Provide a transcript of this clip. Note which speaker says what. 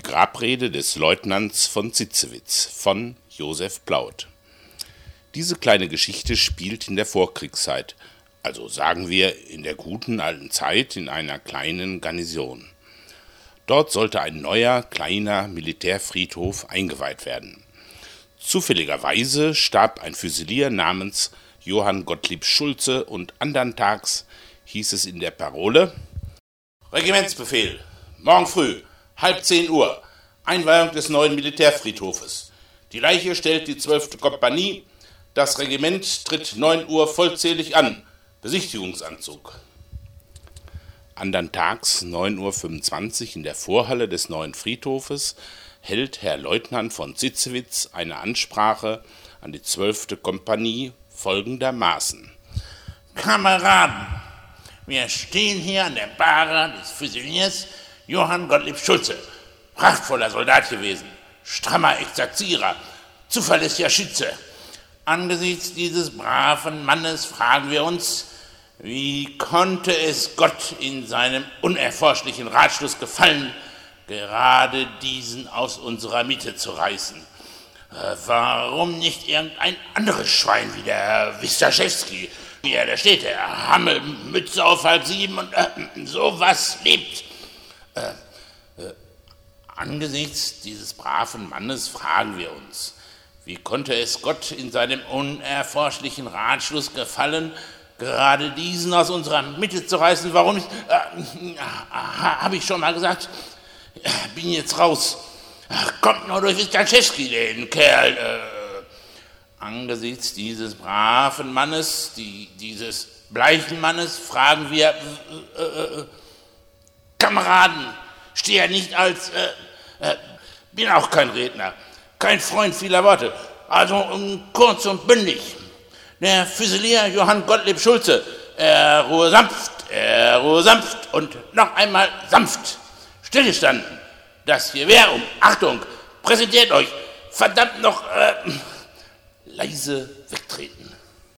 Speaker 1: Grabrede des Leutnants von Zitzewitz von Josef Plaut. Diese kleine Geschichte spielt in der Vorkriegszeit, also sagen wir in der guten alten Zeit in einer kleinen Garnison. Dort sollte ein neuer, kleiner Militärfriedhof eingeweiht werden. Zufälligerweise starb ein Füsilier namens Johann Gottlieb Schulze und andern Tags hieß es in der Parole: Regimentsbefehl, morgen früh, 9:30 Einweihung des neuen Militärfriedhofes. Die Leiche stellt die 12. Kompanie, das Regiment tritt 9 Uhr vollzählig an, Besichtigungsanzug. Andern Tags, 9:25 Uhr in der Vorhalle des neuen Friedhofes, hält Herr Leutnant von Zitzewitz eine Ansprache an die 12. Kompanie folgendermaßen:
Speaker 2: Kameraden, wir stehen hier an der Bahre des Füsiliers Johann Gottlieb Schulze, prachtvoller Soldat gewesen, strammer Exerzierer, zuverlässiger Schütze. Angesichts dieses braven Mannes fragen wir uns, wie konnte es Gott in seinem unerforschlichen Ratschluss gefallen, gerade diesen aus unserer Mitte zu reißen? Warum nicht irgendein anderes Schwein wie der Herr Wistaschewski, wie er da steht, der Hammel, Mütze auf 6:30 und sowas lebt? Angesichts dieses braven Mannes fragen wir uns, wie konnte es Gott in seinem unerforschlichen Ratschluss gefallen, gerade diesen aus unserer Mitte zu reißen? Warum nicht? Habe ich schon mal gesagt, bin jetzt raus. Kommt nur durch Wistaschewski, den Kerl. Angesichts dieses braven Mannes, dieses bleichen Mannes, fragen wir, Kameraden, stehe ja nicht als, bin auch kein Redner, kein Freund vieler Worte, also kurz und bündig. Der Füsilier Johann Gottlieb Schulze, er ruhe sanft und noch einmal sanft. Stillgestanden. Das Gewehr Achtung, präsentiert euch, verdammt noch, leise wegtreten.